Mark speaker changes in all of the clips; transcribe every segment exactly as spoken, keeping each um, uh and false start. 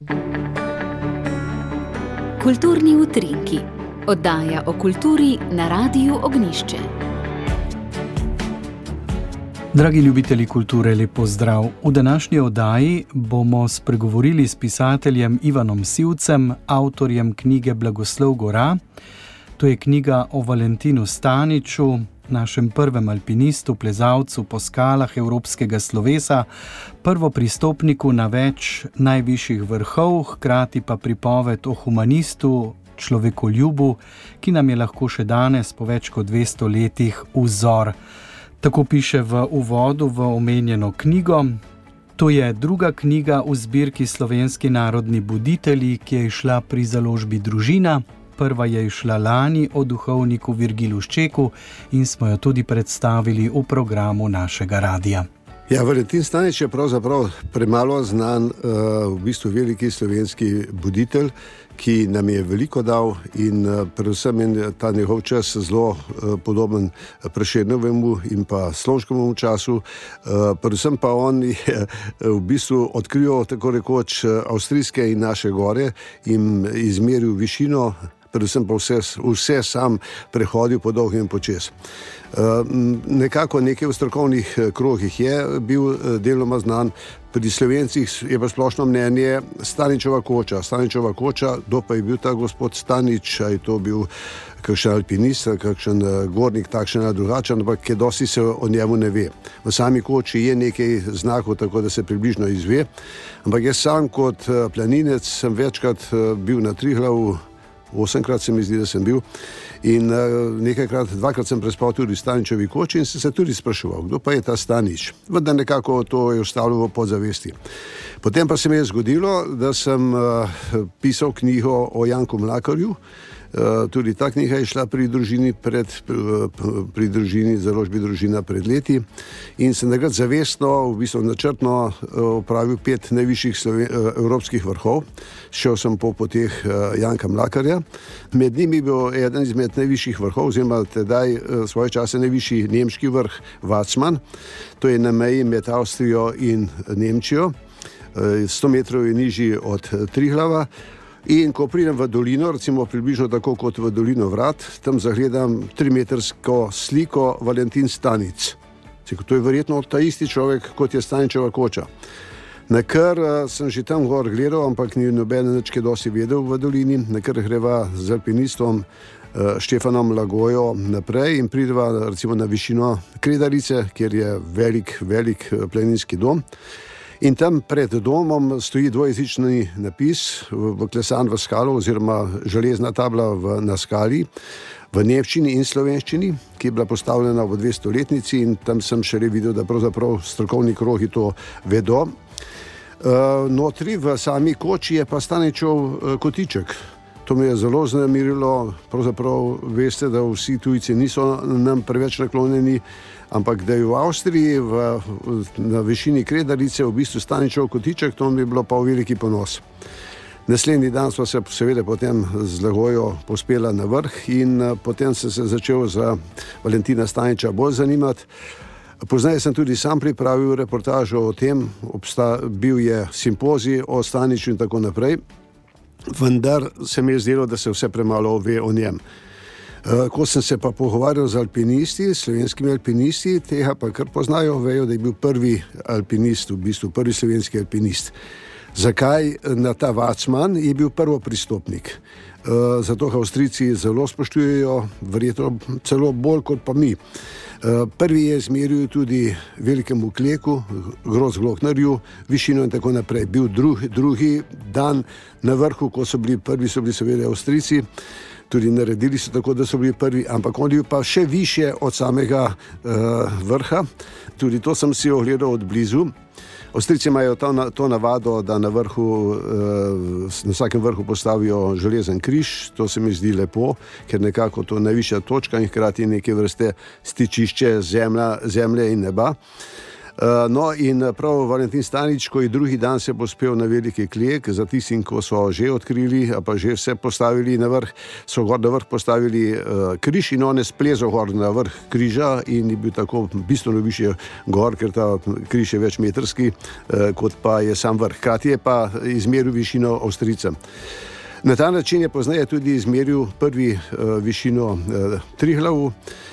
Speaker 1: Kulturni utrinki. Oddaja o kulturi na Radiu Ognjišče.
Speaker 2: Dragi ljubitelji kulture, lep pozdrav. V današnji oddaji bomo spregovorili s pisateljem Ivanom Sivcem, avtorjem knjige Blagoslov gora. To je knjiga o Valentinu Staniču, našem prvem alpinistu, plezalcu po skalah evropskega slovesa, prvopristopniku na več najvišjih vrhov, hkrati pa pripoved o humanistu, človekoljubu, ki nam je lahko še danes po več kot dvesto letih vzor. Tako piše v uvodu v omenjeno knjigo. To je druga knjiga v zbirki Slovenski narodni buditelji, ki je izšla pri založbi Družina. Prva je izšla lani o duhovniku Virgilu Ščeku in smo jo tudi predstavili v programu našega radia.
Speaker 3: Ja, Valentin Stanič je pravzaprav premalo znan, v bistvu veliki slovenski buditelj, ki nam je veliko dal in predvsem je ta njegov čas zelo podoben Prešernovemu in pa Slomškovemu času. Predvsem pa on je v bistvu odkril tako rekoč avstrijske in naše gore in izmeril višino, predvsem pa vse, vse sam prehodil po dolgem počes. Uh, nekako nekaj v strokovnih krogih je bil deloma znan, pri Slovencih je pa splošno mnenje Staničeva koča. Staničeva koča, kdo pa je bil ta gospod Stanič, a je to bil kakšen alpinist, kakšen gornik, takšen ali drugačen, ampak kaj dosti se o njemu ne ve. V sami koči je nekaj znakov, tako da se približno izve, ampak jaz sam kot planinec sem večkrat bil na Triglavu, osemkrat se mi zdi, da sem bil, in nekajkrat, dvakrat sem prespal tudi v Staničevi koči in sem se tudi spraševal, kdo pa je ta Stanič. Vendar nekako to je ostalo v podzavesti. Potem pa se mi je zgodilo, da sem pisal knjigo o Janku Mlakarju. Tudi ta knjiga je šla pri družini, pred, pri družini, založbi Družina pred leti in sem takrat zavestno, v bistvu načrtno opravil pet najvišjih sloven, evropskih vrhov. Šel sem po poteh Janka Mlakarja. Med njimi je bil eden izmed najvišjih vrhov, oziroma tedaj svoje čase najvišji nemški vrh Vacman. To je na meji med Avstrijo in Nemčijo. sto metrov je nižji od Triglava. In ko pridem v dolino, recimo približno tako kot v dolino Vrat, tam zagledam trimetrsko sliko Valentin Stanič. To je verjetno ta isti človek, kot je Staničeva koča. Nakar sem že tam gor gledal, ampak ni nobene nič kaj dosti vedel v dolini, nakar greva z alpinistom Štefanom Lagojo naprej in prideva recimo na višino Kredarice, kjer je velik, velik planinski dom. In tam pred domom stoji dvojezični napis, vklesan v skalo oziroma železna tabla v, na skali v nemščini in slovenščini, ki je bila postavljena v dvestoletnici in tam sem šele videl, da pravzaprav strokovni krogi to vedo. Uh, notri v sami koči je pa Staničev kotiček. To me je zelo znamirilo, pravzaprav veste, da vsi tujci niso nam preveč naklonjeni, ampak da je v Avstriji v, na višini Kredarice v bistvu Staničev kotiček, to mi je bilo pa v veliki ponos. Naslednji dan smo se seveda potem z Lagojo pospela na vrh in potem sem se začel za Valentina Staniča bolj zanimati. Poznaje sem tudi sam pripravil reportažo o tem, obsta, bil je simpozij o Staniču in tako naprej, vendar se mi je zdelo, da se vse premalo ve o njem. Ko sem se pa pogovarjal z alpinisti, slovenskimi alpinisti, tega pa kar poznajo, vejo, da je bil prvi alpinist, v bistvu prvi slovenski alpinist. Zakaj? Na ta Vacman je bil prvopristopnik. Zato ga Avstrijci zelo spoštujejo, verjetno celo bolj kot pa mi. Prvi je izmeril tudi velikemu kleku, Grossglocknerju, višino in tako naprej. Bil drugi, drugi dan na vrhu, ko so bili prvi, so bili seveda Avstrijci. Tudi naredili so tako, da so bili prvi, ampak on je pa še više od samega uh, vrha. Tudi to sem si ogledal od blizu. Avstrijci imajo to, to navado, da na vrhu, uh, na vsakem vrhu postavijo železen križ. To se mi zdi lepo, ker nekako to najvišja točka in hkrati neke vrste stičišče zemlja, zemlje in neba. No, in prav Valentin Stanič, ko je drugi dan se pospel na veliki klijek, za tistim, ko so že odkrili, a pa že vse postavili na vrh, so gor na vrh postavili uh, križ in on je splezal gor na vrh križa in je bil tako bistveno višje gor, ker ta križ je večmetrski, uh, kot pa je sam vrh. Hkrati je pa izmeril višino Avstrijcem. Na ta način je pozneje tudi izmeril prvi uh, višino uh, Triglavu,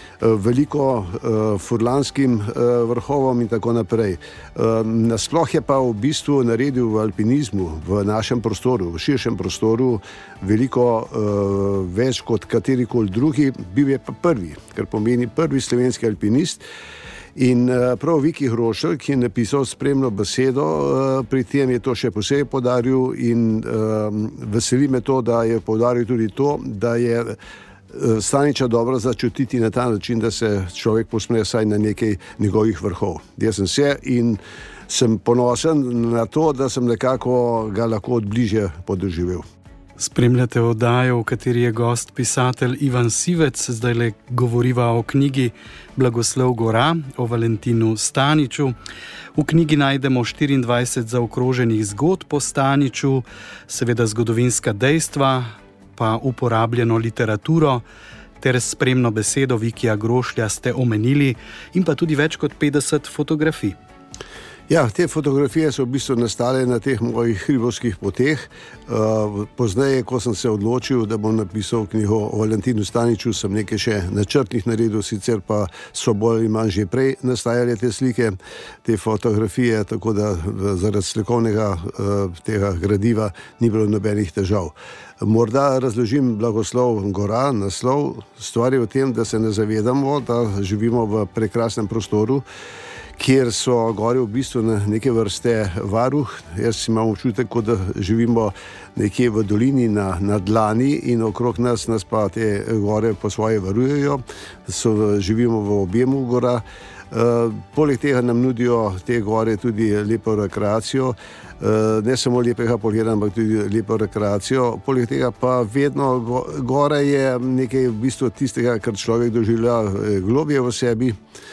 Speaker 3: veliko uh, furlanskim uh, vrhovom in tako naprej. Uh, nasploh je pa v bistvu naredil v alpinizmu, v našem prostoru, v širšem prostoru, veliko uh, več kot katerikoli drugi, bil je pa prvi, kar pomeni prvi slovenski alpinist. In uh, prav Viki Hrošelj, ki je napisal spremno besedo, uh, pri tem je to še posebej poudaril in uh, veseli me to, da je poudaril tudi to, da je Staniča dobro začutiti na ta način, da se človek posmre vsaj na nekaj njegovih vrhov. Jaz sem se in sem ponosen na to, da sem nekako ga lahko od bližje podoživel.
Speaker 2: Spremljate oddajo, v kateri je gost pisatelj Ivan Sivec. Zdaj le govoriva o knjigi Blagoslov gora, o Valentinu Staniču. V knjigi najdemo štiriindvajset zaokroženih zgodb o Staniču, seveda zgodovinska dejstva, pa uporabljeno literaturo ter spremno besedo Vikija Grošlja ste omenili in pa tudi več kot petdeset fotografij.
Speaker 3: Ja, te fotografije so v bistvu nastale na teh mojih hribovskih poteh. Uh, pozneje, ko sem se odločil, da bom napisal knjigo o Valentinu Staniču, sem nekaj še načrtnih naredil, sicer pa so bolj in manj že prej nastajale te slike, te fotografije, tako da zaradi slikovnega uh, tega gradiva ni bilo nobenih težav. Morda razložim Blagoslov gora, naslov. Stvar je v tem, da se ne zavedamo, da živimo v prekrasnem prostoru, kjer so gore v bistvu neke vrste varuh. Jaz imam občutek, kot da živimo nekje v dolini na, na dlani in okrog nas, nas pa te gore po svoje varujejo. So, živimo v objemu gora. Uh, poleg tega nam nudijo te gore tudi lepo rekreacijo. Uh, ne samo lepega pogleda, ampak tudi lepo rekreacijo. Poleg tega pa vedno go, gore je nekaj v bistvu tistega, kar človek doživlja globje v sebi.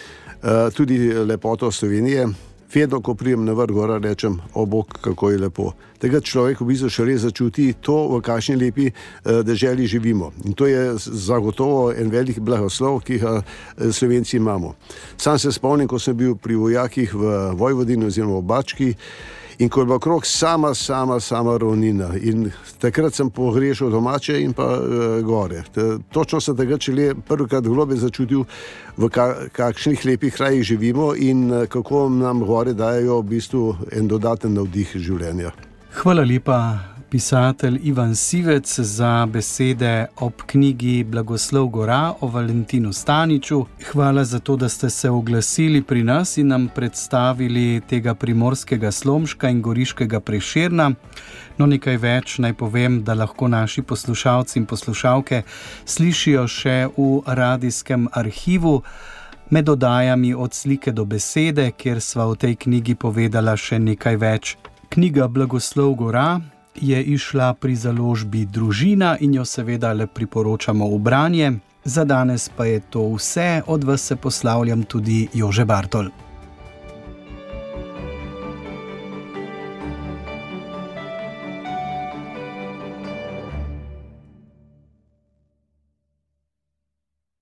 Speaker 3: Uh, tudi lepoto Slovenije. Vedno, ko prijem na vrh gora, rečem, o bog, kako je lepo. Tega človek v bistvu še res začuti to, v kakšni lepi uh, deželi živimo. In to je zagotovo en velik blagoslov, ki ga Slovenci imamo. Sam se spomnim, ko sem bil pri vojakih v Vojvodini oziroma v Bački, in ko je bila okrog sama, sama, sama ravnina. In takrat sem pogrešal domače in pa e, gore. Te, točno sem takrat šele prvikrat globe začutil, v ka, kakšnih lepih krajih živimo in e, kako nam gore dajo v bistvu en dodaten navdih življenja.
Speaker 2: Hvala lepa, pisatelj Ivan Sivec, za besede ob knjigi Blagoslov gora o Valentinu Staniču. Hvala za to, da ste se oglasili pri nas in nam predstavili tega primorskega Slomška in goriškega Prešerna. No, nekaj več naj povem, da lahko naši poslušalci in poslušalke slišijo še v radijskem arhivu med oddajami Od slike do besede, kjer sva v tej knjigi povedala še nekaj več. Knjiga Blagoslov gora je išla pri založbi Družina in jo seveda le priporočamo v branje. Za danes pa je to vse, od vas se poslavljam tudi Jože Bartol.